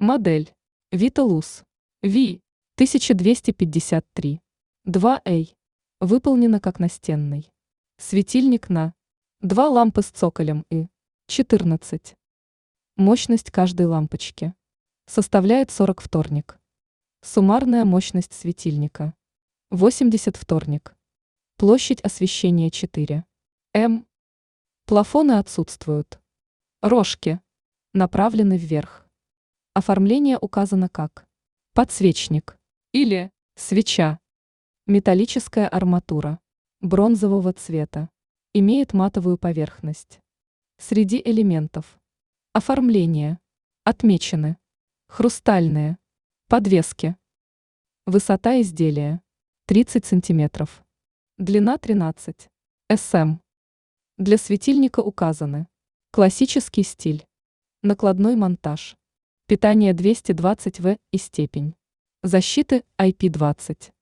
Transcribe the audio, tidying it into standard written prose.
Модель Vitalus V1253 2A. Выполнена как настенный. Светильник на 2 лампы с цоколем и 14. Мощность каждой лампочки составляет 40 вторник. Суммарная мощность светильника 80 вторник. Площадь освещения 4 М. Плафоны отсутствуют. Рожки направлены вверх. Оформление указано как подсвечник или свеча. Металлическая арматура бронзового цвета. Имеет матовую поверхность. Среди элементов оформления отмечены хрустальные подвески. Высота изделия 30 см. Длина 13 см. Для светильника указаны классический стиль, накладной монтаж, питание 220 В и степень защиты IP20.